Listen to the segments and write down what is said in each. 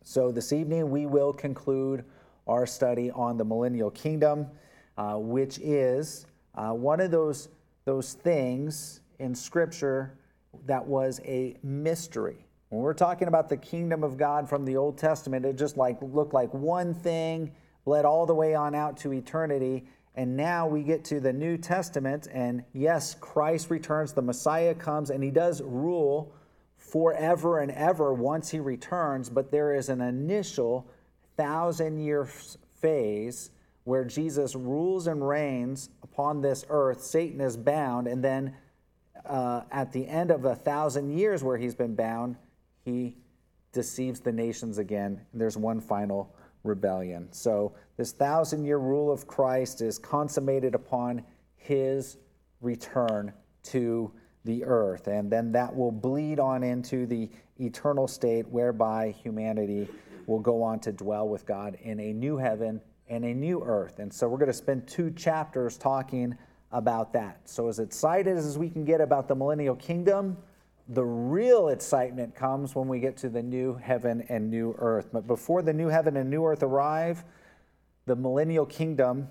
So this evening we will conclude our study on the millennial kingdom, which is one of those things in Scripture that was a mystery. When we're talking about the kingdom of God from the Old Testament, it just looked like one thing, led all the way on out to eternity. And now we get to the New Testament, and yes, Christ returns, the Messiah comes, and he does rule forever and ever once he returns, but there is an initial 1,000-year phase where Jesus rules and reigns upon this earth. Satan is bound, and then at the end of 1,000 years where he's been bound, he deceives the nations again. There's one final rebellion. So this 1,000-year rule of Christ is consummated upon his return to the earth. And then that will bleed on into the eternal state whereby humanity will go on to dwell with God in a new heaven and a new earth. And so we're going to spend 2 chapters talking about that. So as excited as we can get about the millennial kingdom, the real excitement comes when we get to the new heaven and new earth. But before the new heaven and new earth arrive, the millennial kingdom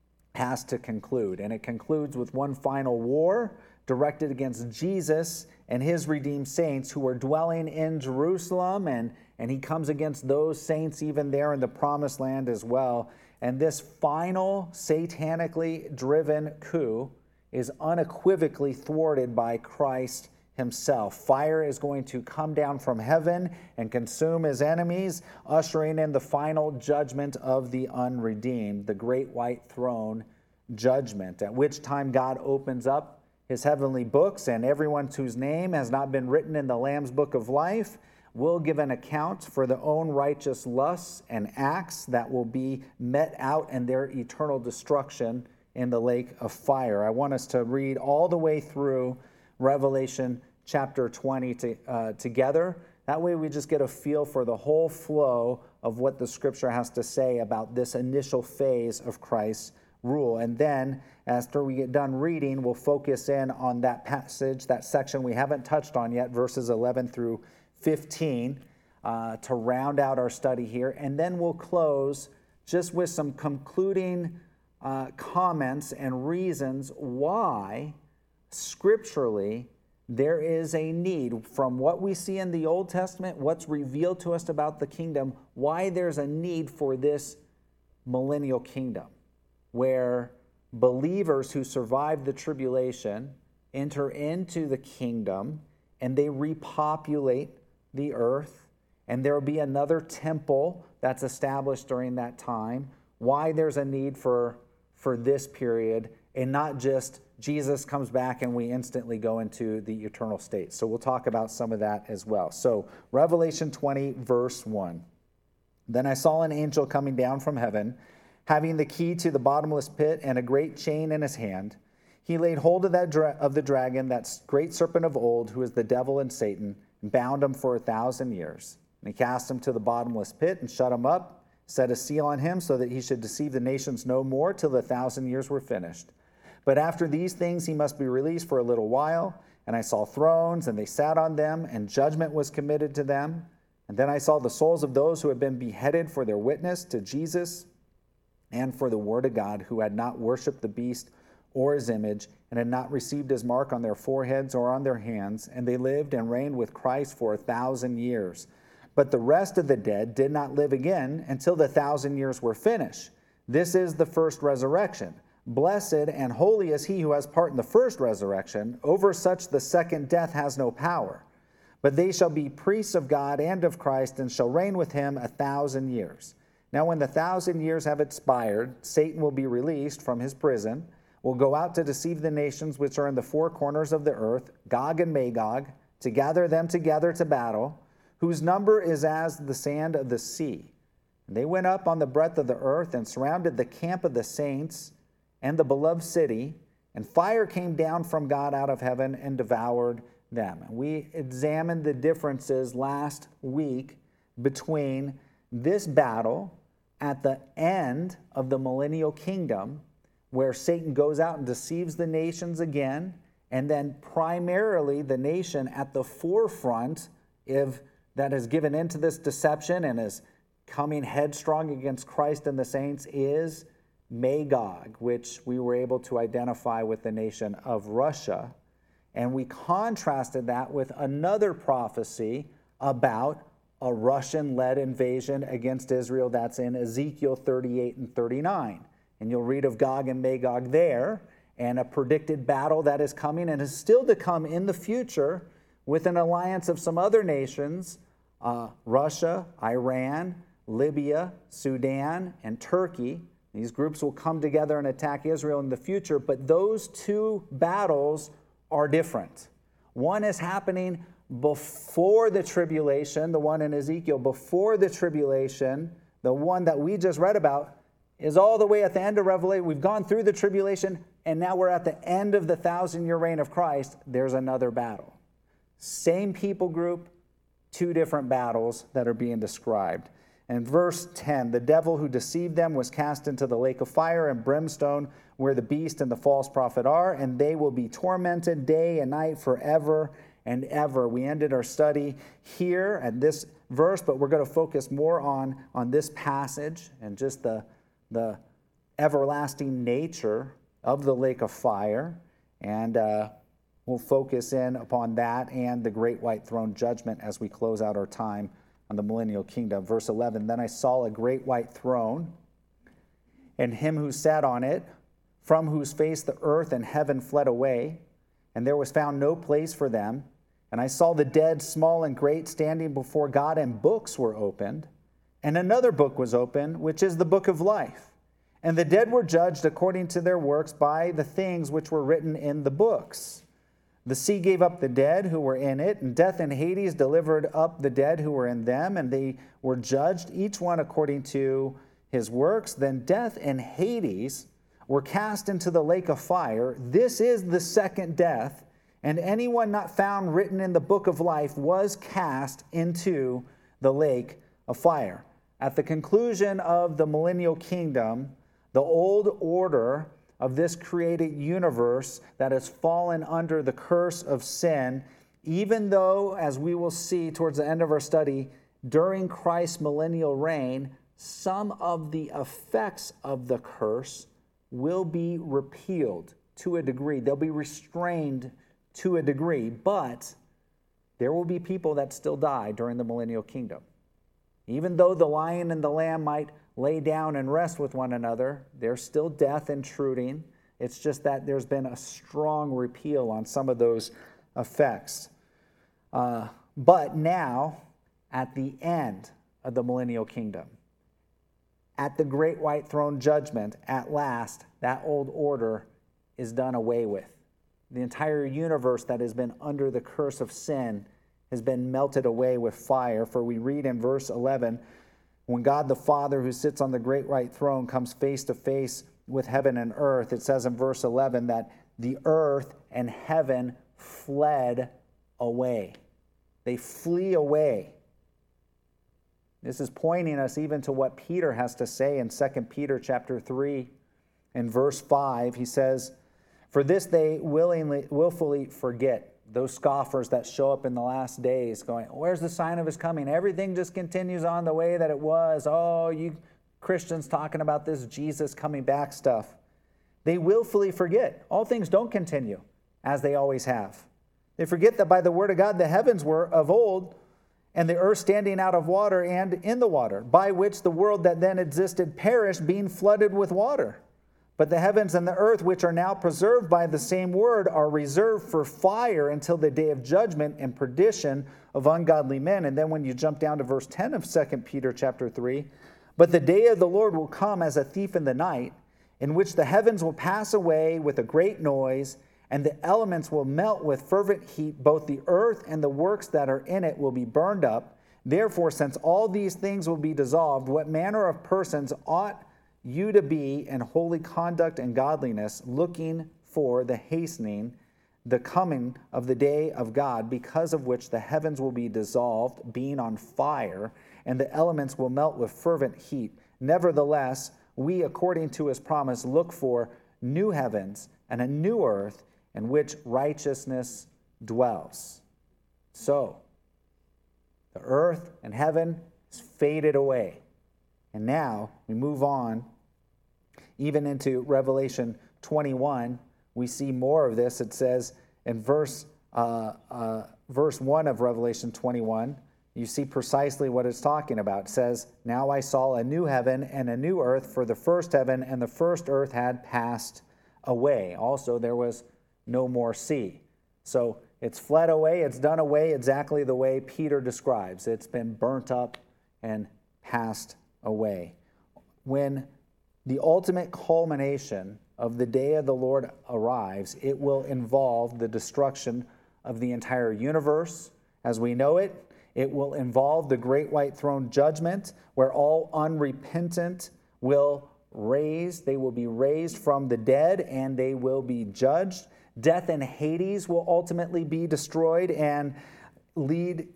has to conclude. And it concludes with one final war directed against Jesus and his redeemed saints who are dwelling in Jerusalem. And he comes against those saints even there in the promised land as well. And this final satanically driven coup is unequivocally thwarted by Christ himself. Fire is going to come down from heaven and consume his enemies, ushering in the final judgment of the unredeemed, the great white throne judgment, at which time God opens up his heavenly books, and everyone whose name has not been written in the Lamb's book of life will give an account for their own righteous lusts and acts that will be met out in their eternal destruction in the lake of fire. I want us to read all the way through Revelation chapter 20 together. That way we just get a feel for the whole flow of what the Scripture has to say about this initial phase of Christ's rule. And then after we get done reading, we'll focus in on that passage, that section we haven't touched on yet, verses 11 through 15, to round out our study here. And then we'll close just with some concluding comments and reasons why scripturally there is a need, from what we see in the Old Testament, what's revealed to us about the kingdom, why there's a need for this millennial kingdom, where believers who survive the tribulation enter into the kingdom and they repopulate the earth, and there will be another temple that's established during that time, why there's a need for this period, and not just Jesus comes back and we instantly go into the eternal state. So we'll talk about some of that as well. So Revelation 20, verse 1. Then I saw an angel coming down from heaven, having the key to the bottomless pit and a great chain in his hand. He laid hold of the dragon, that great serpent of old, who is the devil and Satan, and bound him for 1,000 years. And he cast him to the bottomless pit and shut him up, set a seal on him so that he should deceive the nations no more till the 1,000 years were finished. But after these things he must be released for a little while. And I saw thrones, and they sat on them, and judgment was committed to them. And then I saw the souls of those who had been beheaded for their witness to Jesus and for the word of God, who had not worshipped the beast or his image, and had not received his mark on their foreheads or on their hands. And they lived and reigned with Christ for 1,000 years. But the rest of the dead did not live again until the 1,000 years were finished. This is the first resurrection. Blessed and holy is he who has part in the first resurrection. Over such the second death has no power. But they shall be priests of God and of Christ, and shall reign with him 1,000 years. Now when the 1,000 years have expired, Satan will be released from his prison, will go out to deceive the nations which are in the four corners of the earth, Gog and Magog, to gather them together to battle, whose number is as the sand of the sea. And they went up on the breadth of the earth and surrounded the camp of the saints and the beloved city, and fire came down from God out of heaven and devoured them. We examined the differences last week between this battle at the end of the millennial kingdom, where Satan goes out and deceives the nations again, and then primarily the nation at the forefront of that has given into this deception and is coming headstrong against Christ and the saints is Magog, which we were able to identify with the nation of Russia. And we contrasted that with another prophecy about a Russian-led invasion against Israel that's in Ezekiel 38 and 39. And you'll read of Gog and Magog there, and a predicted battle that is coming and is still to come in the future with an alliance of some other nations, Russia, Iran, Libya, Sudan, and Turkey. These groups will come together and attack Israel in the future, but those two battles are different. One is happening before the tribulation, the one in Ezekiel, before the tribulation. The one that we just read about is all the way at the end of Revelation. We've gone through the tribulation, and now we're at the end of the 1,000-year reign of Christ. There's another battle. Same people group, two different battles that are being described. And verse 10, the devil who deceived them was cast into the lake of fire and brimstone, where the beast and the false prophet are, and they will be tormented day and night forever and ever. We ended our study here at this verse, but we're going to focus more on this passage and just the everlasting nature of the lake of fire. And we'll focus in upon that and the great white throne judgment as we close out our time on the millennial kingdom. Verse 11, then I saw a great white throne, and him who sat on it, from whose face the earth and heaven fled away, and there was found no place for them. And I saw the dead, small and great, standing before God, and books were opened. And another book was opened, which is the book of life. And the dead were judged according to their works by the things which were written in the books. The sea gave up the dead who were in it, and death and Hades delivered up the dead who were in them, and they were judged, each one according to his works. Then death and Hades were cast into the lake of fire. This is the second death, and anyone not found written in the book of life was cast into the lake of fire. At the conclusion of the millennial kingdom, the old order of this created universe that has fallen under the curse of sin, even though, as we will see towards the end of our study, during Christ's millennial reign, some of the effects of the curse will be repealed to a degree. They'll be restrained to a degree, but there will be people that still die during the millennial kingdom. Even though the lion and the lamb might lay down and rest with one another, there's still death intruding. It's just that there's been a strong repeal on some of those effects. But now, at the end of the millennial kingdom, at the great white throne judgment, at last, that old order is done away with. The entire universe that has been under the curse of sin has been melted away with fire. For we read in verse 11, when God the Father, who sits on the great white throne, comes face to face with heaven and earth, it says in verse 11 that the earth and heaven fled away. They flee away. This is pointing us even to what Peter has to say in 2 Peter chapter 3 in verse 5. He says, for this they willfully forget. Those scoffers that show up in the last days going, where's the sign of his coming? Everything just continues on the way that it was. Oh, you Christians talking about this Jesus coming back stuff. They willfully forget. All things don't continue as they always have. They forget that by the word of God the heavens were of old, and the earth standing out of water and in the water, by which the world that then existed perished, being flooded with water. But the heavens and the earth, which are now preserved by the same word, are reserved for fire until the day of judgment and perdition of ungodly men. And then when you jump down to verse 10 of 2 Peter chapter 3, but the day of the Lord will come as a thief in the night, in which the heavens will pass away with a great noise, and the elements will melt with fervent heat. Both the earth and the works that are in it will be burned up. Therefore, since all these things will be dissolved, what manner of persons ought you to be in holy conduct and godliness, looking for the hastening, the coming of the day of God, because of which the heavens will be dissolved, being on fire, and the elements will melt with fervent heat. Nevertheless, we, according to his promise, look for new heavens and a new earth in which righteousness dwells. So, The earth and heaven has faded away. And now we move on, even into Revelation 21. We see more of this. It says in verse 1 of Revelation 21, you see precisely what it's talking about. It says, "Now I saw a new heaven and a new earth, for the first heaven and the first earth had passed away." Also, there was no more sea. So it's fled away, it's done away exactly the way Peter describes. It's been burnt up and passed away. When the ultimate culmination of the day of the Lord arrives, it will involve the destruction of the entire universe as we know it. It will involve the great white throne judgment, where all unrepentant will they will be raised from the dead, and they will be judged. Death and Hades will ultimately be destroyed and lead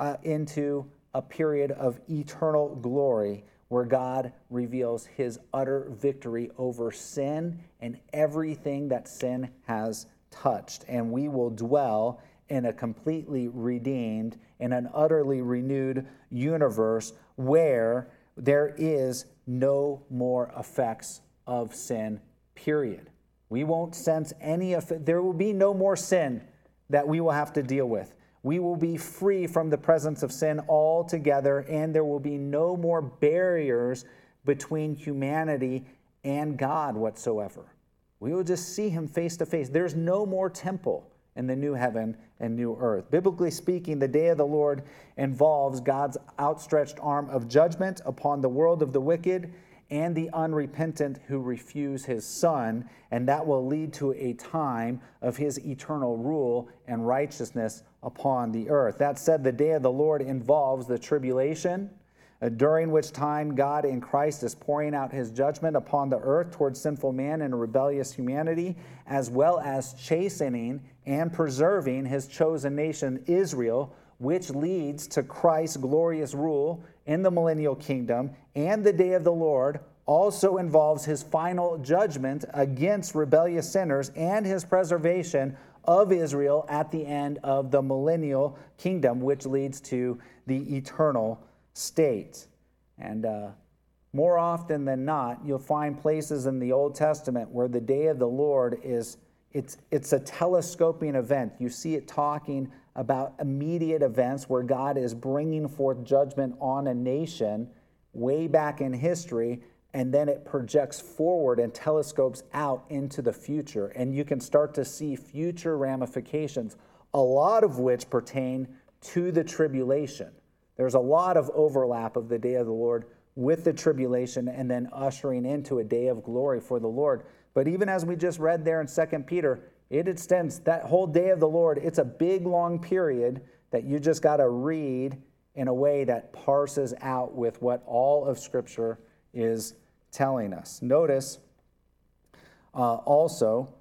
into a period of eternal glory, where God reveals his utter victory over sin and everything that sin has touched. And we will dwell in a completely redeemed and an utterly renewed universe where there is no more effects of sin, period. We won't sense any effect. There will be no more sin that we will have to deal with. We will be free from the presence of sin altogether, and there will be no more barriers between humanity and God whatsoever. We will just see him face to face. There's no more temple in the new heaven and new earth. Biblically speaking, the day of the Lord involves God's outstretched arm of judgment upon the world of the wicked and the unrepentant who refuse his Son, and that will lead to a time of his eternal rule and righteousness upon the earth. That said, the day of the Lord involves the tribulation, during which time God in Christ is pouring out his judgment upon the earth towards sinful man and rebellious humanity, as well as chastening and preserving his chosen nation, Israel, which leads to Christ's glorious rule in the millennial kingdom. And the day of the Lord also involves his final judgment against rebellious sinners and his preservation of Israel at the end of the millennial kingdom, which leads to the eternal state. And more often than not, you'll find places in the Old Testament where the day of the Lord it's a telescoping event. You see it talking about immediate events where God is bringing forth judgment on a nation way back in history, and then it projects forward and telescopes out into the future. And you can start to see future ramifications, a lot of which pertain to the tribulation. There's a lot of overlap of the day of the Lord with the tribulation and then ushering into a day of glory for the Lord. But even as we just read there in 2 Peter, it extends that whole day of the Lord. It's a big, long period that you just got to read in a way that parses out with what all of Scripture is telling us. Notice also,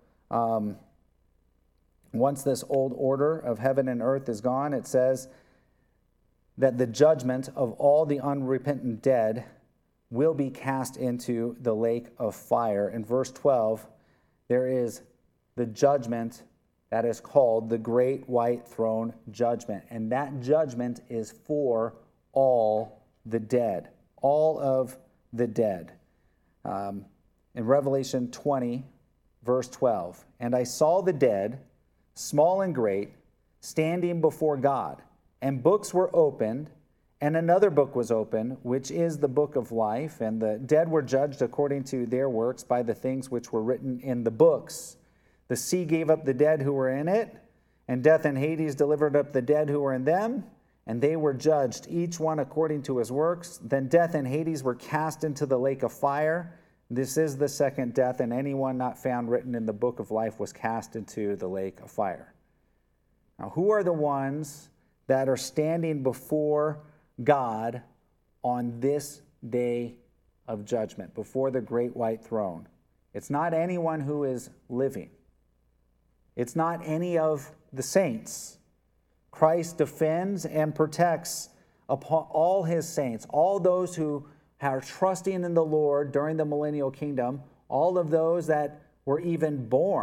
once this old order of heaven and earth is gone, it says that the judgment of all the unrepentant dead will be cast into the lake of fire. In verse 12, there is the judgment that is called the Great White Throne Judgment. And that judgment is for all the dead, all of the dead. In Revelation 20, verse 12, "And I saw the dead, small and great, standing before God, and books were opened, and another book was opened, which is the book of life. And the dead were judged according to their works by the things which were written in the books. The sea gave up the dead who were in it, and death and Hades delivered up the dead who were in them, and they were judged, each one according to his works. Then death and Hades were cast into the lake of fire. This is the second death, and anyone not found written in the book of life was cast into the lake of fire." Now, who are the ones that are standing before God on this day of judgment, before the great white throne? It's not anyone who is living. It's not any of the saints. Christ defends and protects upon all his saints, all those who are trusting in the Lord during the millennial kingdom, all of those that were even born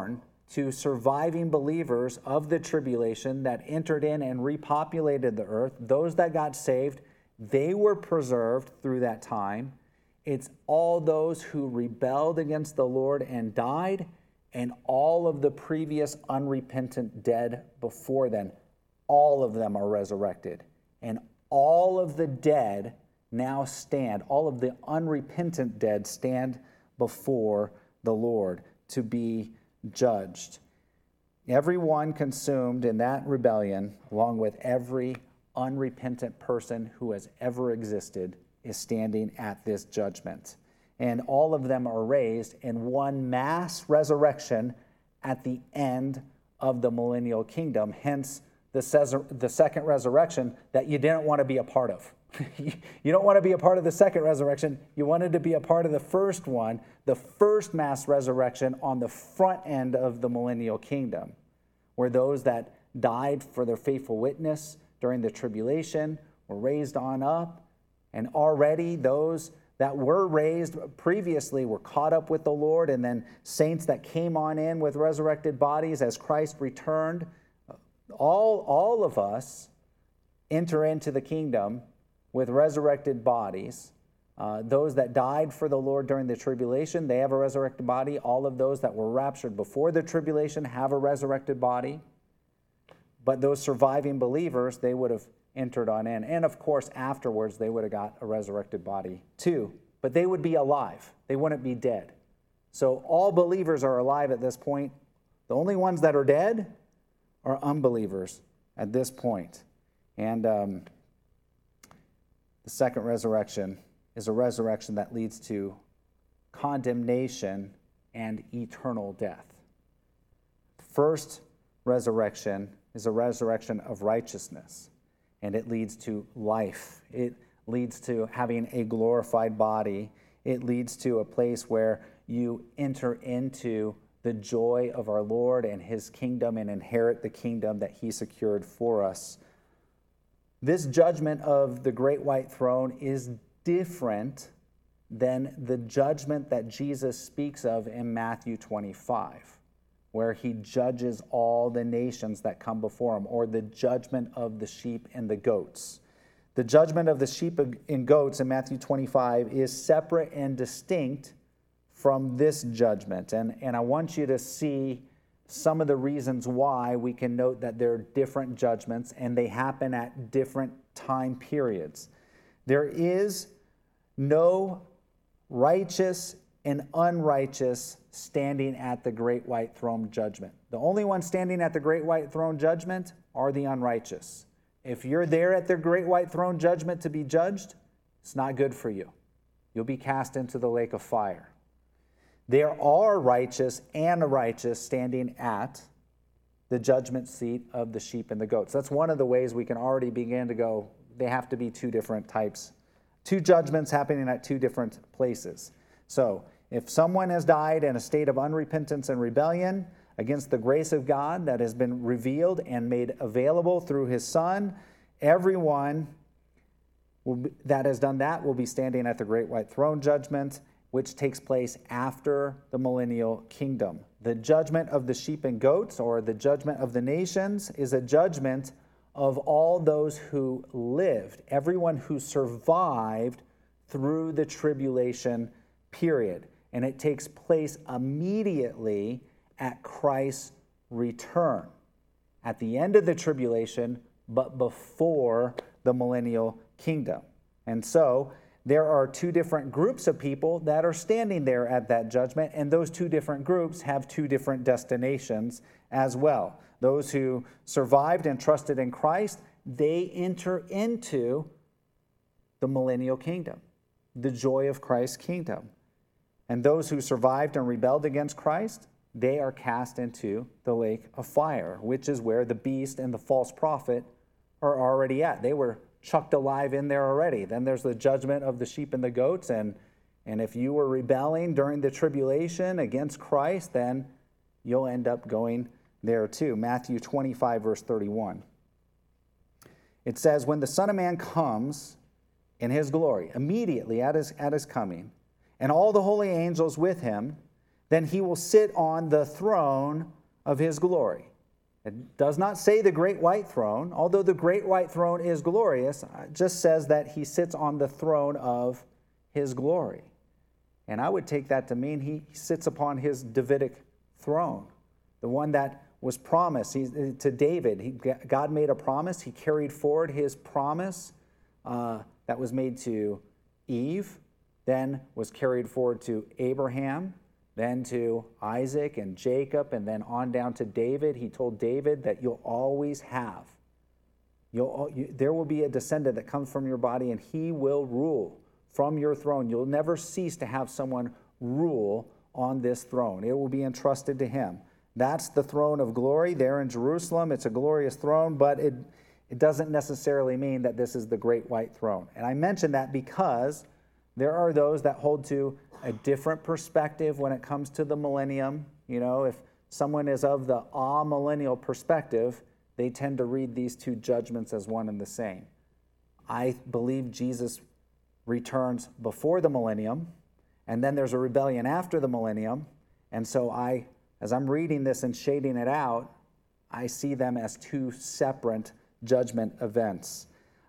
to surviving believers of the tribulation that entered in and repopulated the earth. Those that got saved, they were preserved through that time. It's all those who rebelled against the Lord and died, and all of the previous unrepentant dead before then. All of them are resurrected. And all of the dead now stand, all of the unrepentant dead stand before the Lord to be judged. Everyone consumed in that rebellion, along with every unrepentant person who has ever existed, is standing at this judgment. And all of them are raised in one mass resurrection at the end of the millennial kingdom. Hence, the second resurrection that you didn't want to be a part of. You don't want to be a part of the second resurrection. You wanted to be a part of the first one, the first mass resurrection on the front end of the millennial kingdom, where those that died for their faithful witness during the tribulation were raised on up. And already those that were raised previously were caught up with the Lord, and then saints that came on in with resurrected bodies as Christ returned. All of us enter into the kingdom with resurrected bodies. Those that died for the Lord during the tribulation, they have a resurrected body. All of those that were raptured before the tribulation have a resurrected body. But those surviving believers, they would have entered on in. And of course, afterwards, they would have got a resurrected body too. But they would be alive. They wouldn't be dead. So all believers are alive at this point. The only ones that are dead are unbelievers at this point. And the second resurrection is a resurrection that leads to condemnation and eternal death. First resurrection is a resurrection of righteousness, and it leads to life. It leads to having a glorified body. It leads to a place where you enter into the joy of our Lord and his kingdom and inherit the kingdom that he secured for us. This judgment of the great white throne is different than the judgment that Jesus speaks of in Matthew 25, where he judges all the nations that come before him, or the judgment of the sheep and the goats. The judgment of the sheep and goats in Matthew 25 is separate and distinct from this judgment. And I want you to see some of the reasons why we can note that there are different judgments and they happen at different time periods. There is no righteous and unrighteous standing at the great white throne judgment. The only ones standing at the great white throne judgment are the unrighteous. If you're there at the great white throne judgment to be judged, it's not good for you. You'll be cast into the lake of fire. There are righteous and unrighteous standing at the judgment seat of the sheep and the goats. That's one of the ways we can already begin to go, they have to be two different types, two judgments happening at two different places. So if someone has died in a state of unrepentance and rebellion against the grace of God that has been revealed and made available through his Son, everyone that has done that will be standing at the great white throne judgment, which takes place after the millennial kingdom. The judgment of the sheep and goats, or the judgment of the nations, is a judgment of all those who lived, everyone who survived through the tribulation period. And it takes place immediately at Christ's return, at the end of the tribulation, but before the millennial kingdom. And so there are two different groups of people that are standing there at that judgment, and those two different groups have two different destinations as well. Those who survived and trusted in Christ, they enter into the millennial kingdom, the joy of Christ's kingdom. And those who survived and rebelled against Christ, they are cast into the lake of fire, which is where the beast and the false prophet are already at. They were chucked alive in there already. Then there's the judgment of the sheep and the goats, and if you were rebelling during the tribulation against Christ, then you'll end up going there too. Matthew 25, verse 31. It says, when the Son of Man comes in his glory, immediately at his coming, and all the holy angels with him, then he will sit on the throne of his glory. It does not say the great white throne, although the great white throne is glorious. It just says that he sits on the throne of his glory. And I would take that to mean he sits upon his Davidic throne, the one that was promised to David. God made a promise. He carried forward his promise that was made to Eve, then was carried forward to Abraham, then to Isaac and Jacob, and then on down to David. He told David that you'll always have. There will be a descendant that comes from your body, and he will rule from your throne. You'll never cease to have someone rule on this throne. It will be entrusted to him. That's the throne of glory there in Jerusalem. It's a glorious throne, but it doesn't necessarily mean that this is the great white throne. And I mention that because there are those that hold to a different perspective when it comes to the millennium. You know, if someone is of the amillennial perspective, they tend to read these two judgments as one and the same. I believe Jesus returns before the millennium, and then there's a rebellion after the millennium. And so as I'm reading this and shading it out, I see them as two separate judgment events.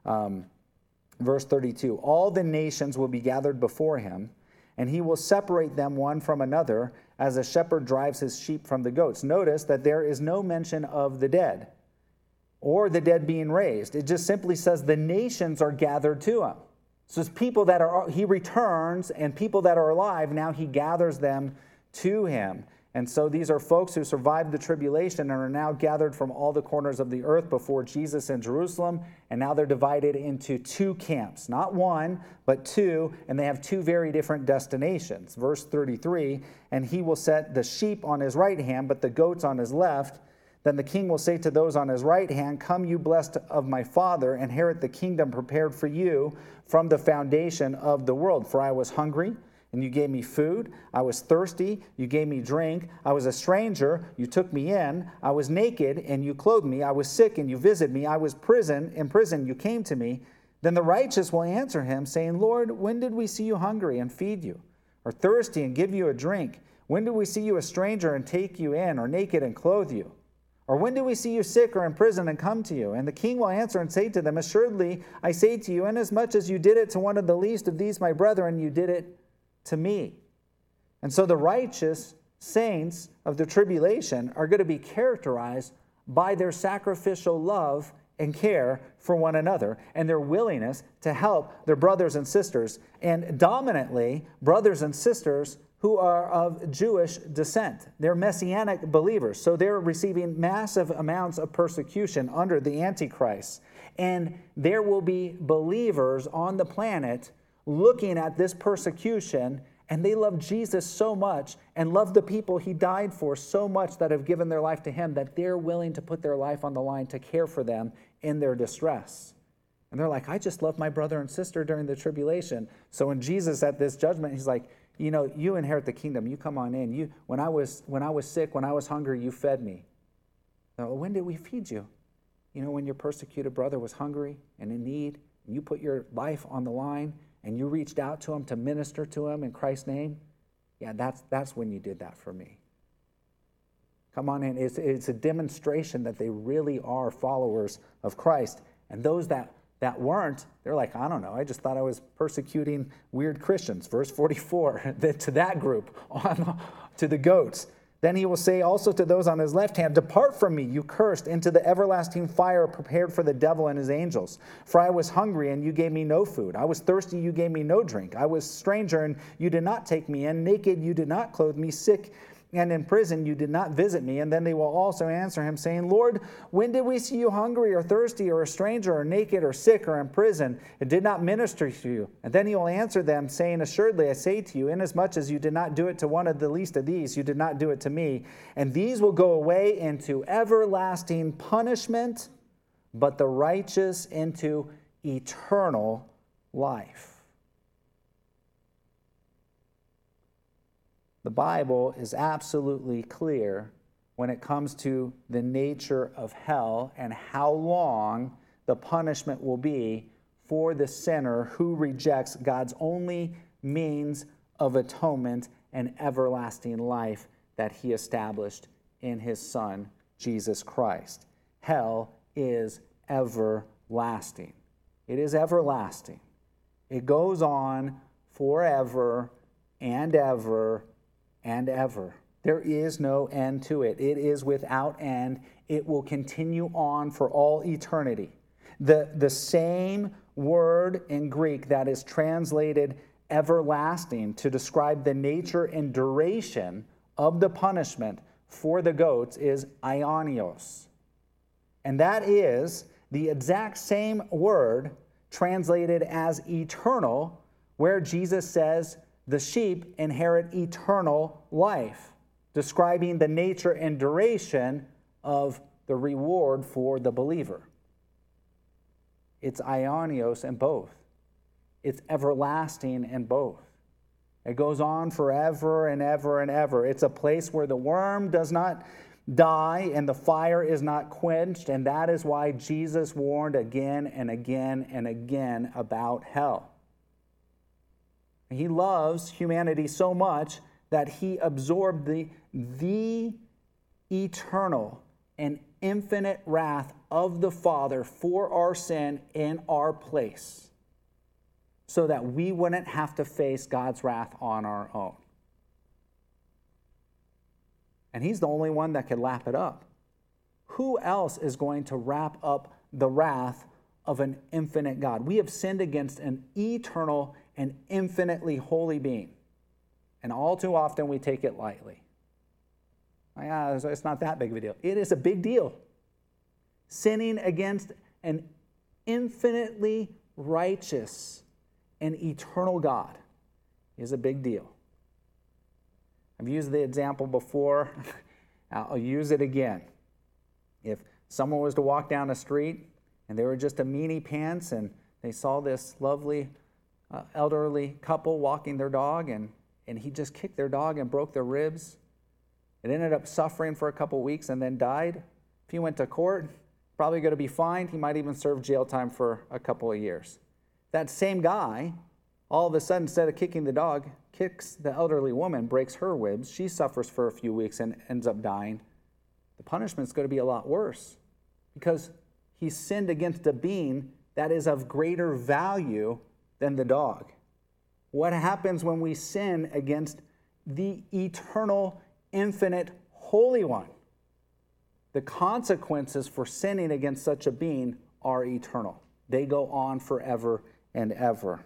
Verse 32, all the nations will be gathered before him, and he will separate them one from another as a shepherd drives his sheep from the goats. Notice that there is no mention of the dead or the dead being raised. It just simply says the nations are gathered to him. So it's people that he returns, and people that are alive, now he gathers them to him. And so these are folks who survived the tribulation and are now gathered from all the corners of the earth before Jesus in Jerusalem. And now they're divided into two camps, not one, but two, and they have two very different destinations. Verse 33, and he will set the sheep on his right hand, but the goats on his left. Then the king will say to those on his right hand, come, you blessed of my Father, inherit the kingdom prepared for you from the foundation of the world. For I was hungry, and you gave me food. I was thirsty, you gave me drink. I was a stranger, you took me in. I was naked, and you clothed me. I was sick, and you visited me. I was in prison, you came to me. Then the righteous will answer him, saying, Lord, when did we see you hungry and feed you, or thirsty and give you a drink? When did we see you a stranger and take you in, or naked and clothe you? Or when did we see you sick or in prison and come to you? And the king will answer and say to them, assuredly, I say to you, inasmuch as you did it to one of the least of these my brethren, you did it to me. And so the righteous saints of the tribulation are going to be characterized by their sacrificial love and care for one another and their willingness to help their brothers and sisters, and dominantly brothers and sisters who are of Jewish descent. They're Messianic believers, so they're receiving massive amounts of persecution under the Antichrist. And there will be believers on the planet looking at this persecution, and they love Jesus so much and love the people he died for so much that have given their life to him that they're willing to put their life on the line to care for them in their distress. And they're like, I just love my brother and sister during the tribulation. So when Jesus at this judgment, he's like, you know, you inherit the kingdom. You come on in. When I was sick, when I was hungry, you fed me. Now, when did we feed you? You know, when your persecuted brother was hungry and in need, and you put your life on the line, and you reached out to him to minister to him in Christ's name. Yeah, that's when you did that for me. Come on in. It's a demonstration that they really are followers of Christ. And those that weren't, they're like, I don't know, I just thought I was persecuting weird Christians. Verse 44, to that group, to the goats. Then he will say also to those on his left hand, depart from me, you cursed, into the everlasting fire prepared for the devil and his angels. For I was hungry, and you gave me no food. I was thirsty, you gave me no drink. I was stranger, and you did not take me in. Naked, you did not clothe me. Sick, and in prison, you did not visit me. And then they will also answer him, saying, Lord, when did we see you hungry or thirsty or a stranger or naked or sick or in prison and did not minister to you? And then he will answer them, saying, assuredly, I say to you, inasmuch as you did not do it to one of the least of these, you did not do it to me. And these will go away into everlasting punishment, but the righteous into eternal life. The Bible is absolutely clear when it comes to the nature of hell and how long the punishment will be for the sinner who rejects God's only means of atonement and everlasting life that he established in his Son, Jesus Christ. Hell is everlasting. It is everlasting. It goes on forever and ever and ever. There is no end to it. It is without end. It will continue on for all eternity. The same word in Greek that is translated everlasting to describe the nature and duration of the punishment for the goats is aionios. And that is the exact same word translated as eternal, where Jesus says the sheep inherit eternal life, describing the nature and duration of the reward for the believer. It's aionios in both. It's everlasting in both. It goes on forever and ever and ever. It's a place where the worm does not die and the fire is not quenched, and that is why Jesus warned again and again and again about hell. He loves humanity so much that he absorbed the eternal and infinite wrath of the Father for our sin in our place, so that we wouldn't have to face God's wrath on our own. And he's the only one that can lap it up. Who else is going to wrap up the wrath of an infinite God? We have sinned against an eternal and infinitely holy being. And all too often we take it lightly. It's not that big of a deal. It is a big deal. Sinning against an infinitely righteous and eternal God is a big deal. I've used the example before. I'll use it again. If someone was to walk down the street and they were just a meanie pants and they saw this lovely elderly couple walking their dog and he just kicked their dog and broke their ribs, it ended up suffering for a couple weeks and then died. If he went to court, probably going to be fined. He might even serve jail time for a couple of years. That same guy, all of a sudden, instead of kicking the dog, kicks the elderly woman, breaks her ribs. She suffers for a few weeks and ends up dying. The punishment's going to be a lot worse because he sinned against a being that is of greater value than the dog. What happens when we sin against the eternal, infinite, holy one? The consequences for sinning against such a being are eternal. They go on forever and ever.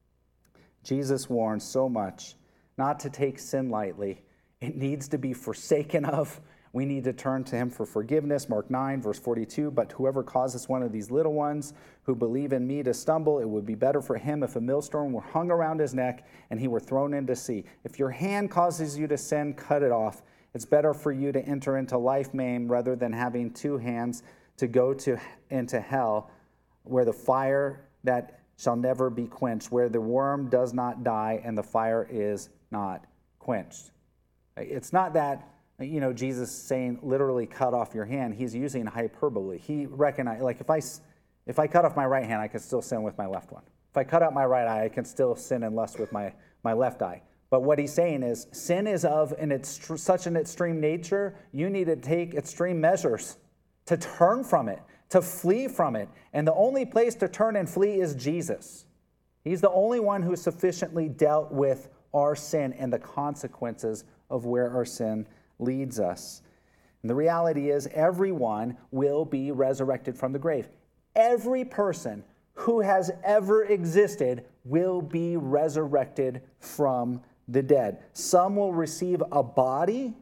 Jesus warns so much not to take sin lightly. It needs to be forsaken of. We need to turn to him for forgiveness. Mark 9, verse 42, but whoever causes one of these little ones who believe in me to stumble, it would be better for him if a millstone were hung around his neck and he were thrown into sea. If your hand causes you to sin, cut it off. It's better for you to enter into life maimed rather than having two hands to go into hell, where the fire that shall never be quenched, where the worm does not die and the fire is not quenched. It's not that, Jesus saying literally cut off your hand. He's using hyperbole. He recognized, like if I cut off my right hand, I can still sin with my left one. If I cut out my right eye, I can still sin and lust with my left eye. But what he's saying is sin is of such an extreme nature, you need to take extreme measures to turn from it, to flee from it. And the only place to turn and flee is Jesus. He's the only one who sufficiently dealt with our sin and the consequences of where our sin leads us. And the reality is everyone will be resurrected from the grave. Every person who has ever existed will be resurrected from the dead. Some will receive a body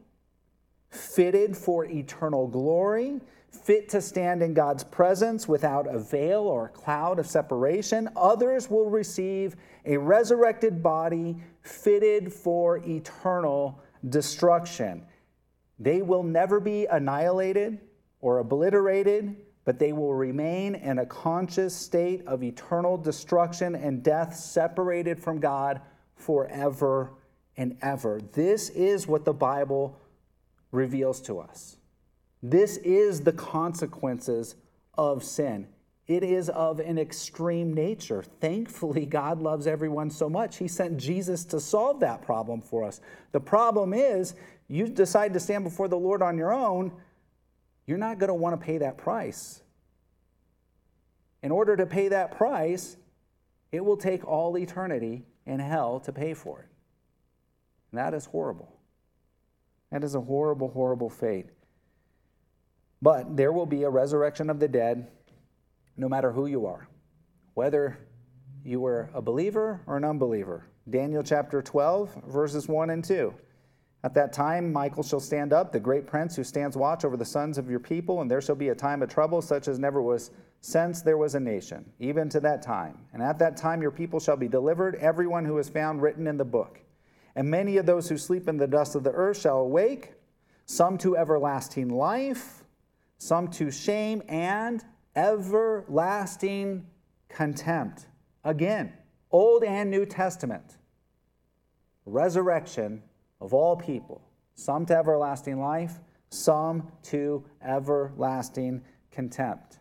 fitted for eternal glory, fit to stand in God's presence without a veil or a cloud of separation. Others will receive a resurrected body fitted for eternal destruction. They will never be annihilated or obliterated, but they will remain in a conscious state of eternal destruction and death, separated from God forever and ever. This is what the Bible reveals to us. This is the consequences of sin. it is of an extreme nature. Thankfully, God loves everyone so much, he sent Jesus to solve that problem for us. The problem is, you decide to stand before the Lord on your own, you're not going to want to pay that price. In order to pay that price, it will take all eternity in hell to pay for it. And that is horrible. That is a horrible, horrible fate. But there will be a resurrection of the dead, no matter who you are, whether you were a believer or an unbeliever. Daniel chapter 12, verses 1 and 2. At that time, Michael shall stand up, the great prince who stands watch over the sons of your people, and there shall be a time of trouble such as never was since there was a nation, even to that time. And at that time your people shall be delivered, everyone who is found written in the book. And many of those who sleep in the dust of the earth shall awake, some to everlasting life, some to shame and everlasting contempt. Again, Old and New Testament. Resurrection of all people. Some to everlasting life, some to everlasting contempt.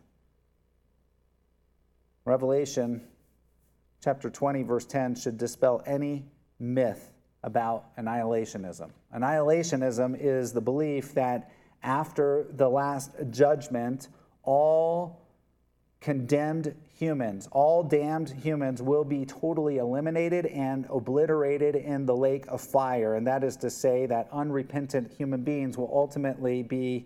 Revelation chapter 20, verse 10 should dispel any myth about annihilationism. Annihilationism is the belief that after the last judgment, all condemned humans, all damned humans will be totally eliminated and obliterated in the lake of fire. And that is to say that unrepentant human beings will ultimately be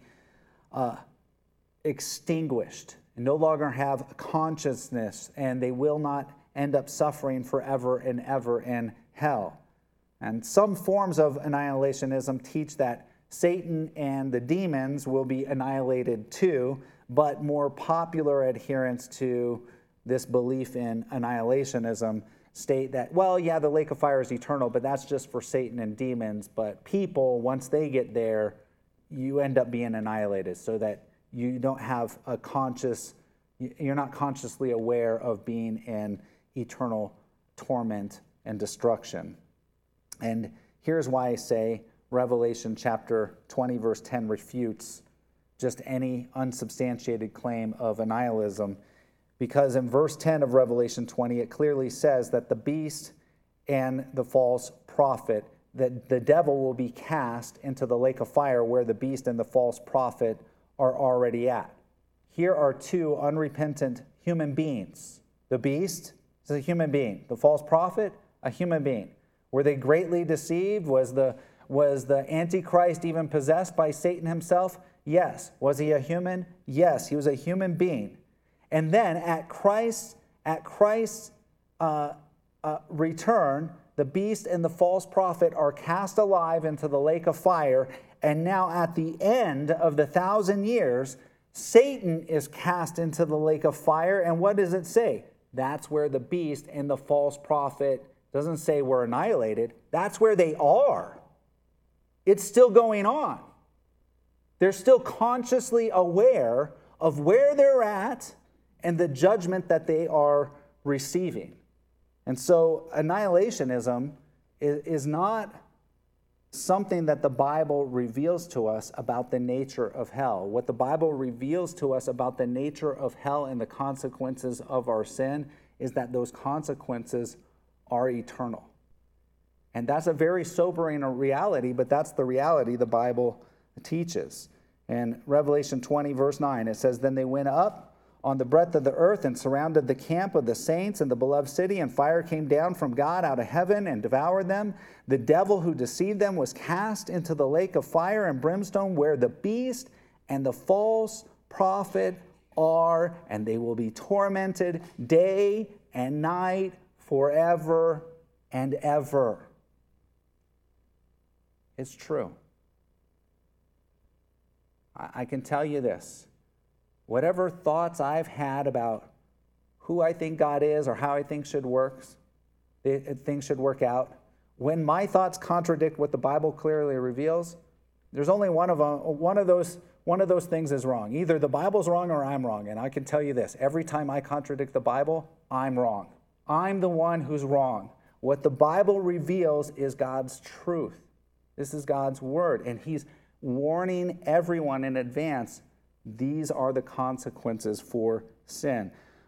extinguished and no longer have consciousness, and they will not end up suffering forever and ever in hell. And some forms of annihilationism teach that Satan and the demons will be annihilated too, but more popular adherents to this belief in annihilationism state that, well, yeah, the lake of fire is eternal, but that's just for Satan and demons. But people, once they get there, you end up being annihilated, so that you don't have a you're not consciously aware of being in eternal torment and destruction. And here's why I say Revelation chapter 20, verse 10 refutes just any unsubstantiated claim of annihilism. Because in verse 10 of Revelation 20, it clearly says that the beast and the false prophet, that the devil will be cast into the lake of fire where the beast and the false prophet are already at. Here are two unrepentant human beings. The beast is a human being. The false prophet, a human being. Were they greatly deceived? Was the Antichrist even possessed by Satan himself? Yes. Was he a human? Yes, he was a human being. And then at Christ's return, the beast and the false prophet are cast alive into the lake of fire. And now at the end of the 1,000 years, Satan is cast into the lake of fire. And what does it say? That's where the beast and the false prophet, doesn't say were annihilated. That's where they are. It's still going on. They're still consciously aware of where they're at and the judgment that they are receiving. And so annihilationism is not something that the Bible reveals to us about the nature of hell. What the Bible reveals to us about the nature of hell and the consequences of our sin is that those consequences are eternal. And that's a very sobering reality, but that's the reality the Bible teaches. In Revelation 20, verse 9, it says, "Then they went up on the breadth of the earth and surrounded the camp of the saints and the beloved city, and fire came down from God out of heaven and devoured them. The devil who deceived them was cast into the lake of fire and brimstone, where the beast and the false prophet are, and they will be tormented day and night forever and ever." It's true. I can tell you this. Whatever thoughts I've had about who I think God is or how I think things should work out, when my thoughts contradict what the Bible clearly reveals, there's only one of those things is wrong. Either the Bible's wrong or I'm wrong. And I can tell you this, every time I contradict the Bible, I'm wrong. I'm the one who's wrong. What the Bible reveals is God's truth. This is God's word, and he's warning everyone in advance. These are the consequences for sin.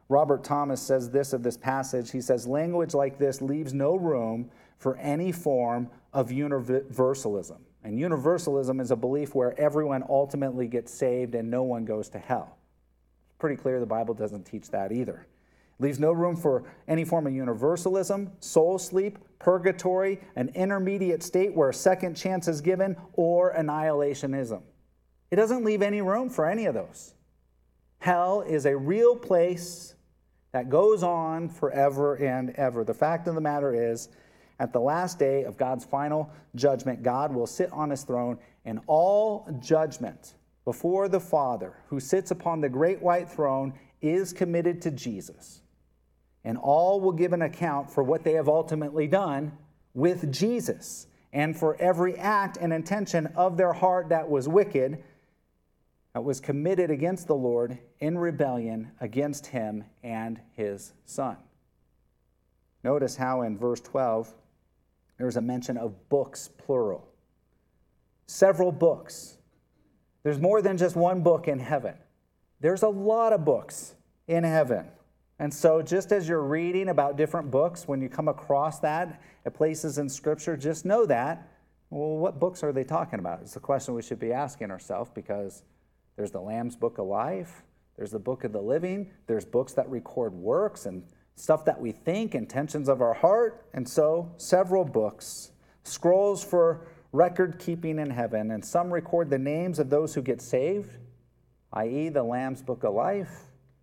Robert Thomas says this of this passage. He says, language like this leaves no room for any form of universalism. And universalism is a belief where everyone ultimately gets saved and no one goes to hell. It's pretty clear the Bible doesn't teach that either. It leaves no room for any form of universalism, soul sleep, purgatory, an intermediate state where a second chance is given, or annihilationism. It doesn't leave any room for any of those. Hell is a real place that goes on forever and ever. The fact of the matter is, at the last day of God's final judgment, God will sit on his throne, and all judgment before the Father, who sits upon the great white throne, is committed to Jesus. And all will give an account for what they have ultimately done with Jesus, and for every act and intention of their heart that was wicked, that was committed against the Lord in rebellion against him and his Son. Notice how in verse 12, there's a mention of books, plural. Several books. There's more than just one book in heaven. There's a lot of books in heaven. And so just as you're reading about different books, when you come across that at places in Scripture, just know that, well, what books are they talking about? It's a question we should be asking ourselves, because there's the Lamb's Book of Life, there's the Book of the Living, there's books that record works and stuff that we think, intentions of our heart, and so several books, scrolls for record keeping in heaven, and some record the names of those who get saved, i.e. the Lamb's Book of Life,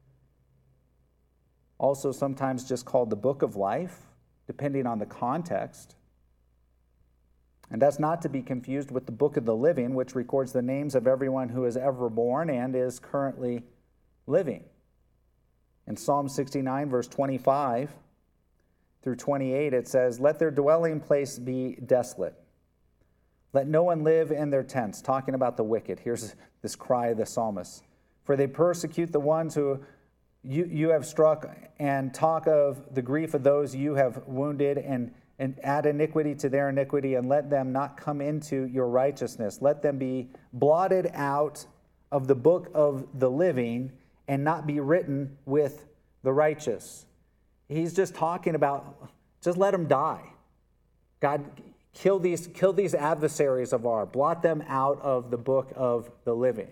also sometimes just called the Book of Life, depending on the context. And that's not to be confused with the Book of the Living, which records the names of everyone who is ever born and is currently living. In Psalm 69, verse 25 through 28, it says, "Let their dwelling place be desolate. Let no one live in their tents," talking about the wicked. Here's this cry of the psalmist. "For they persecute the ones who you have struck, and talk of the grief of those you have wounded, and add iniquity to their iniquity, and let them not come into your righteousness. Let them be blotted out of the book of the living, and not be written with the righteous." He's just talking about, just let them die. God, kill these adversaries of ours. Blot them out of the book of the living,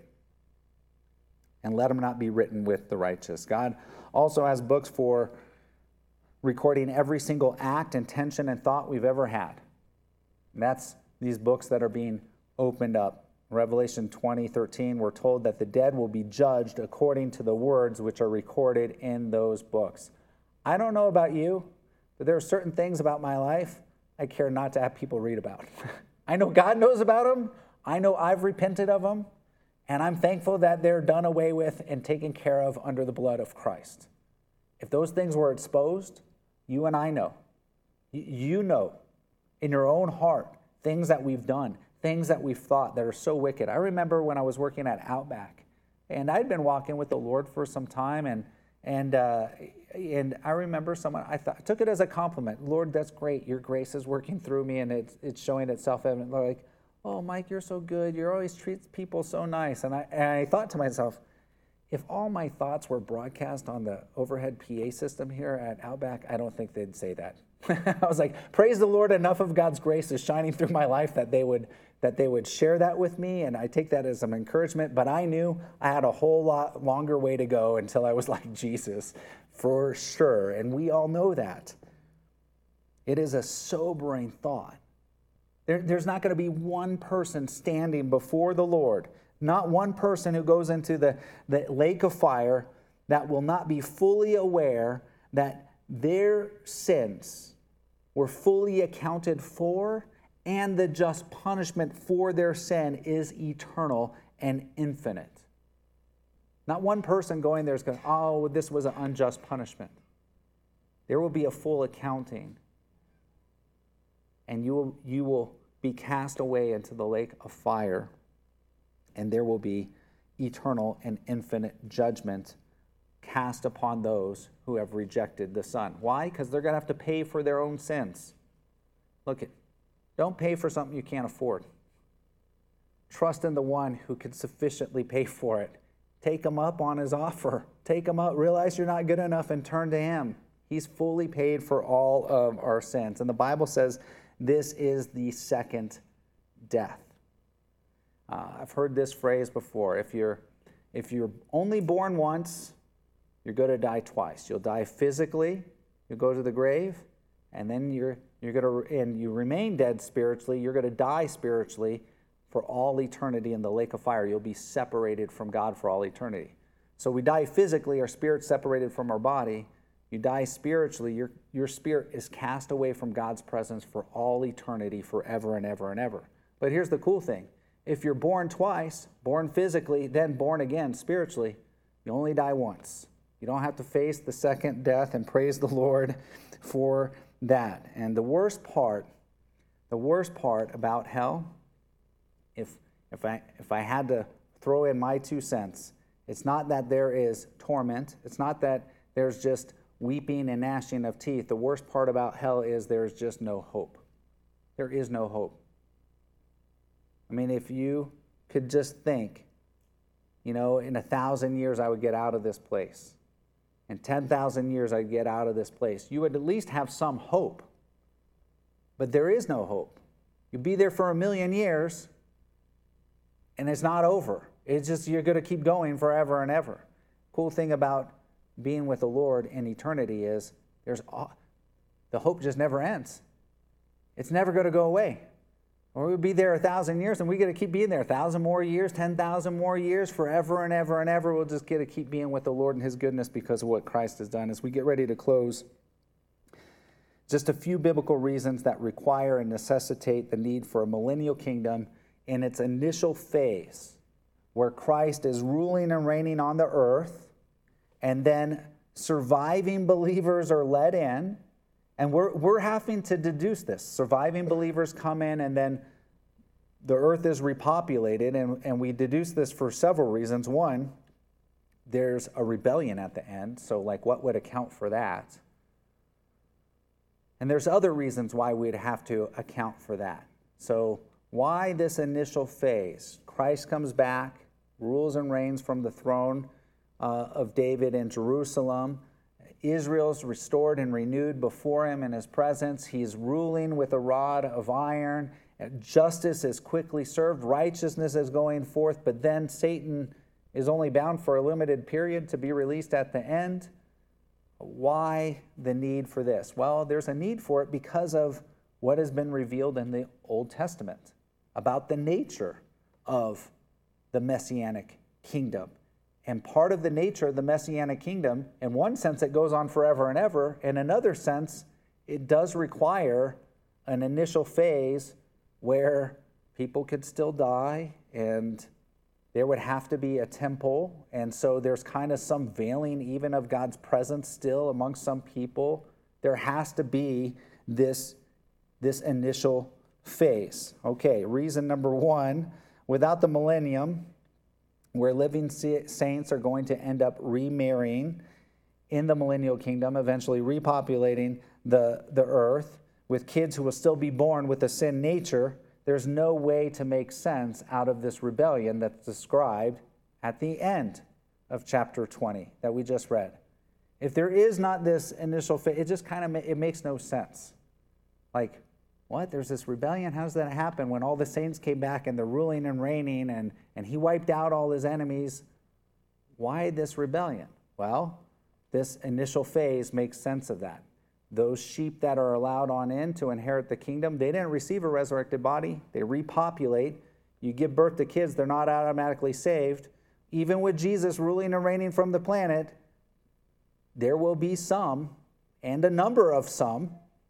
and let them not be written with the righteous. God also has books for recording every single act, intention, and thought we've ever had. And that's these books that are being opened up. Revelation 20:13, we're told that the dead will be judged according to the words which are recorded in those books. I don't know about you, but there are certain things about my life I care not to have people read about. I know God knows about them. I know I've repented of them. And I'm thankful that they're done away with and taken care of under the blood of Christ. If those things were exposed, you and I know. You know in your own heart things that we've done, things that we've thought that are so wicked. I remember when I was working at Outback, and I'd been walking with the Lord for some time, and I remember someone, I took it as a compliment. "Lord, that's great. Your grace is working through me, and it's showing itself evident." Like, "Oh, Mike, you're so good. You always treat people so nice." And I thought to myself, if all my thoughts were broadcast on the overhead PA system here at Outback, I don't think they'd say that. I was like, praise the Lord, enough of God's grace is shining through my life that they would share that with me, and I take that as some encouragement. But I knew I had a whole lot longer way to go until I was like Jesus, for sure. And we all know that. It is a sobering thought. There's not going to be one person standing before the Lord, not one person who goes into the lake of fire that will not be fully aware that their sins were fully accounted for, and the just punishment for their sin is eternal and infinite. Not one person going there is going, "Oh, this was an unjust punishment." There will be a full accounting, and you will be cast away into the lake of fire, and there will be eternal and infinite judgment cast upon those who have rejected the Son. Why? Because they're going to have to pay for their own sins. Look, don't pay for something you can't afford. Trust in the one who can sufficiently pay for it Take him up on his offer. Take him up. Realize you're not good enough and turn to him. He's fully paid for all of our sins. And the Bible says this is the second death. I've heard this phrase before. If you're only born once, you're going to die twice. You'll die physically, you'll go to the grave, and then you remain dead spiritually. You're going to die spiritually for all eternity in the lake of fire. You'll be separated from God for all eternity. So we die physically, our spirit's separated from our body. You die spiritually, your spirit is cast away from God's presence for all eternity, forever and ever and ever. But here's the cool thing. If you're born twice, born physically, then born again spiritually, you only die once. You don't have to face the second death, and praise the Lord for that. And the worst part about hell, if I had to throw in my 2 cents, it's not that there is torment. It's not that there's just weeping and gnashing of teeth. The worst part about hell is there's just no hope. There is no hope. I mean, if you could just think, in 1,000 years I would get out of this place. In 10,000 years I'd get out of this place. You would at least have some hope. But there is no hope. You'll be there for 1,000,000 years, and it's not over. It's just you're going to keep going forever and ever. Cool thing about being with the Lord in eternity is the hope just never ends. It's never going to go away. Or we'll be there 1,000 years, and we get to keep being there 1,000 more years, 10,000 more years, forever and ever and ever. We'll just get to keep being with the Lord and his goodness because of what Christ has done. As we get ready to close, just a few biblical reasons that require and necessitate the need for a millennial kingdom in its initial phase, where Christ is ruling and reigning on the earth, and then surviving believers are led in. And we're having to deduce this. Surviving believers come in, and then the earth is repopulated, and we deduce this for several reasons. One, there's a rebellion at the end, so what would account for that? And there's other reasons why we'd have to account for that. So why this initial phase? Christ comes back, rules and reigns from the throne of David in Jerusalem. Israel's restored and renewed before him in his presence. He's ruling with a rod of iron. Justice is quickly served. Righteousness is going forth. But then Satan is only bound for a limited period to be released at the end. Why the need for this? Well, there's a need for it because of what has been revealed in the Old Testament about the nature of the Messianic kingdom. And part of the nature of the Messianic kingdom, in one sense, it goes on forever and ever. In another sense, it does require an initial phase where people could still die, and there would have to be a temple. And so there's kind of some veiling even of God's presence still amongst some people. There has to be this initial phase. Okay, reason number 1, without the millennium, where living saints are going to end up remarrying in the millennial kingdom, eventually repopulating the earth with kids who will still be born with a sin nature, there's no way to make sense out of this rebellion that's described at the end of chapter 20 that we just read. If there is not this initial phase, it just it makes no sense. What? There's this rebellion? How does that happen when all the saints came back and they're ruling and reigning and he wiped out all his enemies? Why this rebellion? Well, this initial phase makes sense of that. Those sheep that are allowed on in to inherit the kingdom, they didn't receive a resurrected body. They repopulate. You give birth to kids, they're not automatically saved. Even with Jesus ruling and reigning from the planet, there will be some, and a number of some,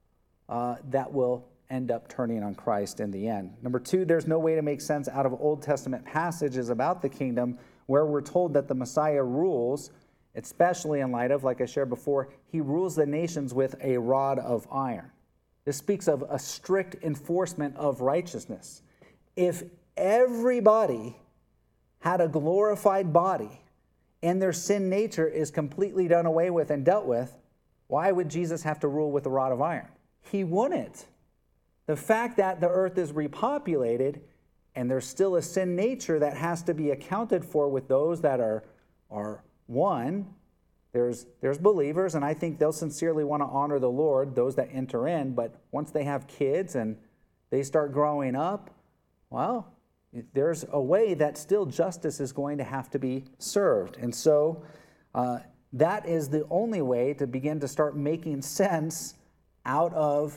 that will end up turning on Christ in the end. Number 2, there's no way to make sense out of Old Testament passages about the kingdom where we're told that the Messiah rules, especially in light of, like I shared before, he rules the nations with a rod of iron. This speaks of a strict enforcement of righteousness. If everybody had a glorified body and their sin nature is completely done away with and dealt with, why would Jesus have to rule with a rod of iron? He wouldn't. The fact that the earth is repopulated and there's still a sin nature that has to be accounted for with those that are are one, there's believers, and I think they'll sincerely want to honor the Lord, those that enter in, but once they have kids and they start growing up, well, there's a way that still justice is going to have to be served. And so that is the only way to begin to start making sense out of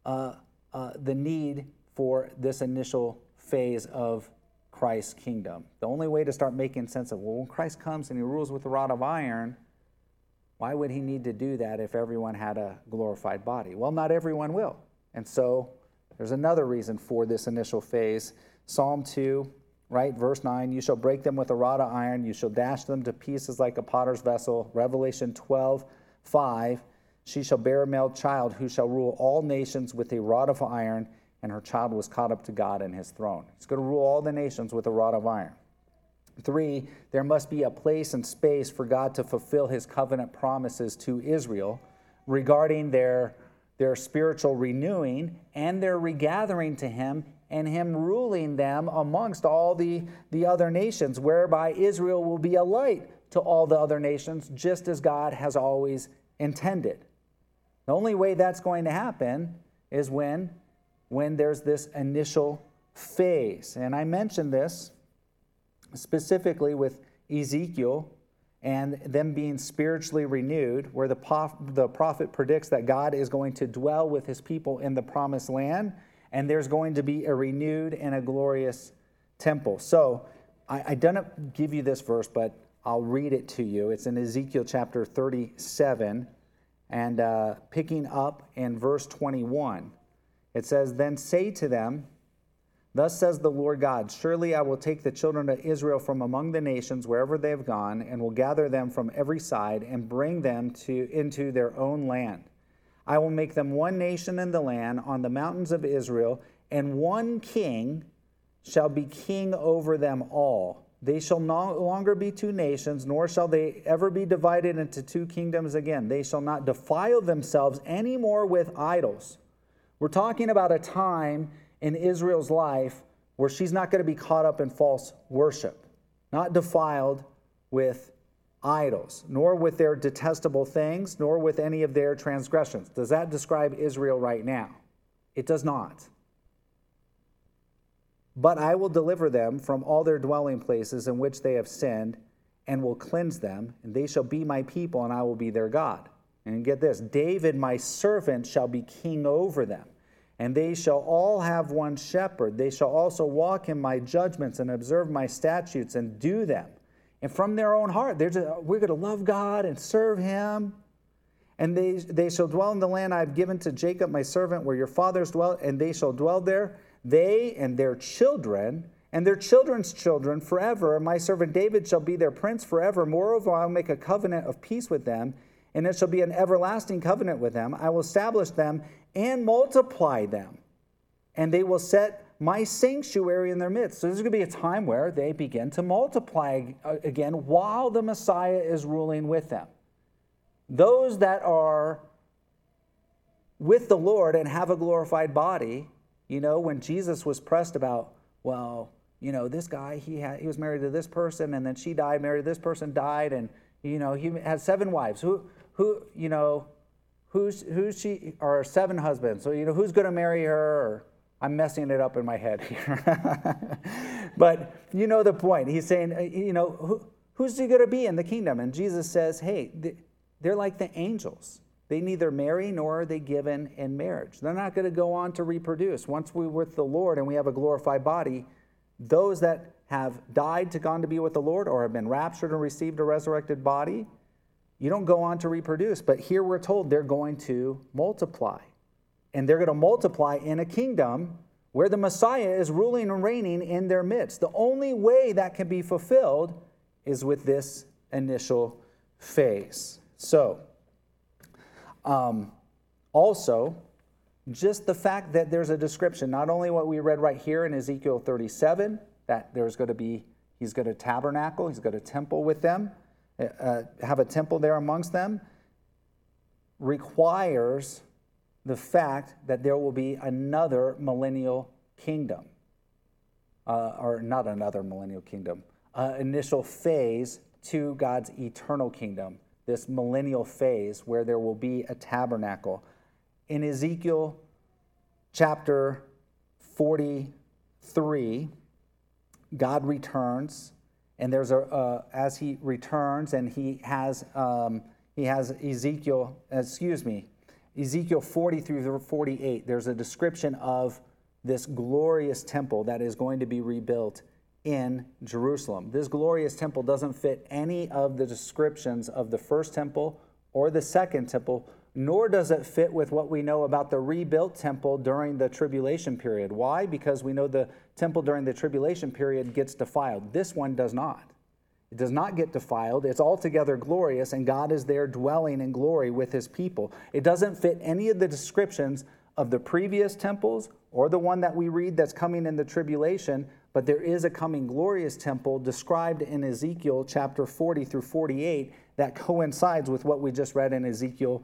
the need for this initial phase of Christ's kingdom. The only way to start making sense of, well, when Christ comes and he rules with a rod of iron, why would he need to do that if everyone had a glorified body? Well, not everyone will. And so there's another reason for this initial phase. Psalm 2, right, verse 9, you shall break them with a rod of iron, you shall dash them to pieces like a potter's vessel. Revelation 12:5, she shall bear a male child who shall rule all nations with a rod of iron, and her child was caught up to God in his throne. He's going to rule all the nations with a rod of iron. 3, there must be a place and space for God to fulfill his covenant promises to Israel regarding their spiritual renewing and their regathering to him and him ruling them amongst all the other nations, whereby Israel will be a light to all the other nations, just as God has always intended. The only way that's going to happen is when there's this initial phase. And I mentioned this specifically with Ezekiel and them being spiritually renewed, where the prophet predicts that God is going to dwell with his people in the promised land, and there's going to be a renewed and a glorious temple. So I didn't give you this verse, but I'll read it to you. It's in Ezekiel chapter 37, and picking up in verse 21. It says, then say to them, thus says the Lord God, surely I will take the children of Israel from among the nations wherever they have gone, and will gather them from every side and bring them into their own land. I will make them one nation in the land on the mountains of Israel, and one king shall be king over them all. They shall no longer be two nations, nor shall they ever be divided into two kingdoms again. They shall not defile themselves any more with idols. We're talking about a time in Israel's life where she's not going to be caught up in false worship, not defiled with idols, nor with their detestable things, nor with any of their transgressions. Does that describe Israel right now? It does not. But I will deliver them from all their dwelling places in which they have sinned, and will cleanse them, and they shall be my people, and I will be their God. And get this, David, my servant, shall be king over them, and they shall all have one shepherd. They shall also walk in my judgments and observe my statutes and do them. And from their own heart, we're going to love God and serve him. And they shall dwell in the land I have given to Jacob, my servant, where your fathers dwelt, and they shall dwell there, they and their children, and their children's children forever. And my servant David shall be their prince forever. Moreover, I will make a covenant of peace with them, and it shall be an everlasting covenant with them. I will establish them and multiply them, and they will set my sanctuary in their midst. So there's going to be a time where they begin to multiply again while the Messiah is ruling with them. Those that are with the Lord and have a glorified body, when Jesus was pressed about, well, this guy, he was married to this person, and then she died, married to this person, died, and, he had 7 wives. Who's she, or 7 husbands? So, who's going to marry her? Or, I'm messing it up in my head here. But you know the point. He's saying, who's he going to be in the kingdom? And Jesus says, hey, they're like the angels. They neither marry nor are they given in marriage. They're not going to go on to reproduce. Once we're with the Lord and we have a glorified body, those that have died to gone to be with the Lord or have been raptured and received a resurrected body, you don't go on to reproduce. But here we're told they're going to multiply. And they're going to multiply in a kingdom where the Messiah is ruling and reigning in their midst. The only way that can be fulfilled is with this initial phase. So, also, just the fact that there's a description, not only what we read right here in Ezekiel 37, that he's going to tabernacle, he's going to temple with them, have a temple there amongst them, requires the fact that there will be another millennial kingdom, or not another millennial kingdom, initial phase to God's eternal kingdom, this millennial phase where there will be a tabernacle. In Ezekiel chapter 43, God returns, and there's as he returns, and he has Ezekiel 40 through 48. There's a description of this glorious temple that is going to be rebuilt in Jerusalem. This glorious temple doesn't fit any of the descriptions of the first temple or the second temple, nor does it fit with what we know about the rebuilt temple during the tribulation period. Why? Because we know the temple during the tribulation period gets defiled. This one does not. It does not get defiled. It's altogether glorious, and God is there dwelling in glory with his people. It doesn't fit any of the descriptions of the previous temples or the one that we read that's coming in the tribulation, but there is a coming glorious temple described in Ezekiel chapter 40 through 48 that coincides with what we just read in Ezekiel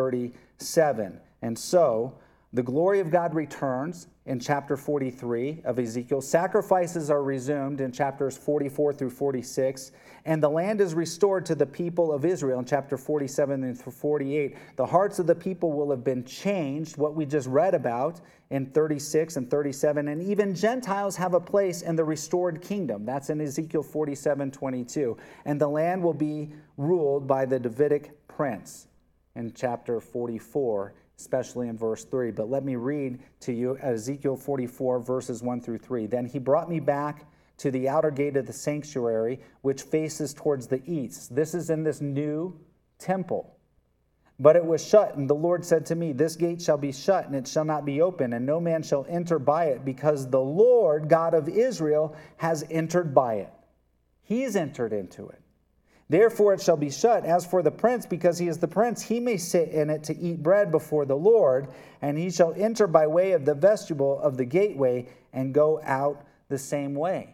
37. And so the glory of God returns in chapter 43 of Ezekiel. Sacrifices are resumed in chapters 44 through 46. And the land is restored to the people of Israel in chapter 47 and 48. The hearts of the people will have been changed, what we just read about in 36 and 37. And even Gentiles have a place in the restored kingdom. That's in Ezekiel 47:22. And the land will be ruled by the Davidic prince in chapter 44, especially in verse 3. But let me read to you Ezekiel 44, verses 1 through 3. Then he brought me back to the outer gate of the sanctuary, which faces towards the east. This is in this new temple. But it was shut, and the Lord said to me, this gate shall be shut, and it shall not be open, and no man shall enter by it, because the Lord God of Israel has entered by it. He's entered into it. Therefore it shall be shut. As for the prince, because he is the prince, he may sit in it to eat bread before the Lord, and he shall enter by way of the vestibule of the gateway and go out the same way.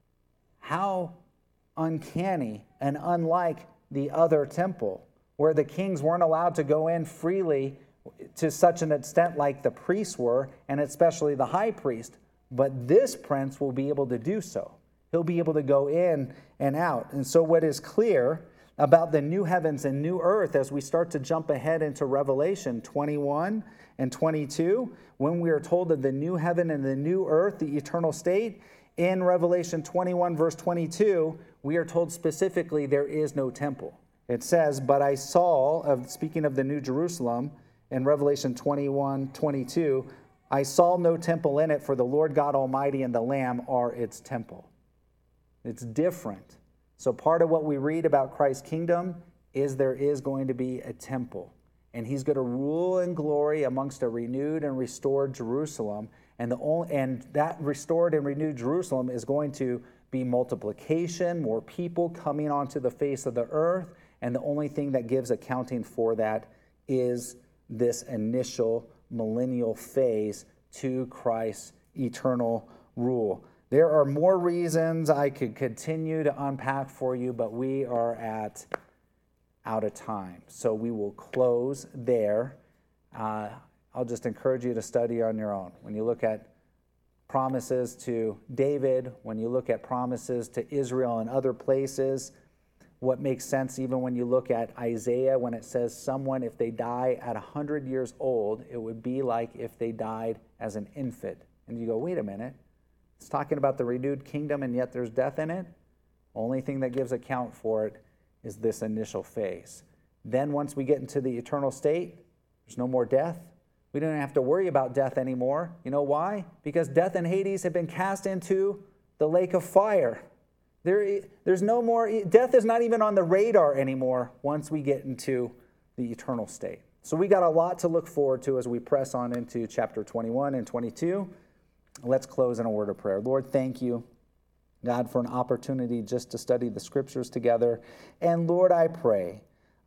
How uncanny and unlike the other temple, where the kings weren't allowed to go in freely to such an extent like the priests were, and especially the high priest. But this prince will be able to do so. He'll be able to go in and out. And so what is clear about the new heavens and new earth as we start to jump ahead into Revelation 21 and 22, when we are told of the new heaven and the new earth, the eternal state, in Revelation 21 verse 22, we are told specifically there is no temple. It says, but I saw, speaking of the New Jerusalem, in Revelation 21:22, I saw no temple in it, for the Lord God Almighty and the Lamb are its temple. It's different. So part of what we read about Christ's kingdom is there is going to be a temple. And he's going to rule in glory amongst a renewed and restored Jerusalem. And that restored and renewed Jerusalem is going to be multiplication, more people coming onto the face of the earth. And the only thing that gives accounting for that is this initial millennial phase to Christ's eternal rule. There are more reasons I could continue to unpack for you, but we are out of time. So we will close there. I'll just encourage you to study on your own. When you look at promises to David, when you look at promises to Israel and other places, what makes sense even when you look at Isaiah, when it says someone, if they die at 100 years old, it would be like if they died as an infant. And you go, wait a minute. It's talking about the renewed kingdom, and yet there's death in it. Only thing that gives account for it is this initial phase. Then once we get into the eternal state, there's no more death. We don't have to worry about death anymore. You know why? Because death and Hades have been cast into the lake of fire. There's no more, death is not even on the radar anymore once we get into the eternal state. So we got a lot to look forward to as we press on into chapter 21 and 22. Let's close in a word of prayer. Lord, thank you, God, for an opportunity just to study the scriptures together. And Lord, I pray,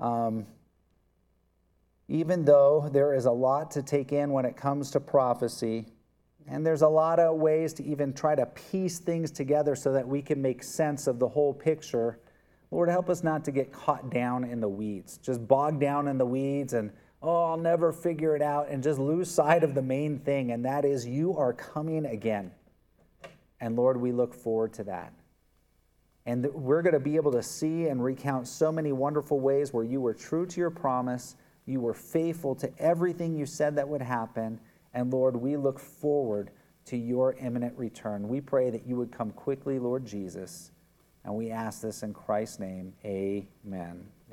even though there is a lot to take in when it comes to prophecy, and there's a lot of ways to even try to piece things together so that we can make sense of the whole picture, Lord, help us not to get caught down in the weeds, just bogged down in the weeds and, I'll never figure it out, and just lose sight of the main thing, and that is you are coming again. And Lord, we look forward to that. And we're going to be able to see and recount so many wonderful ways where you were true to your promise. You were faithful to everything you said that would happen. And Lord, we look forward to your imminent return. We pray that you would come quickly, Lord Jesus. And we ask this in Christ's name. Amen.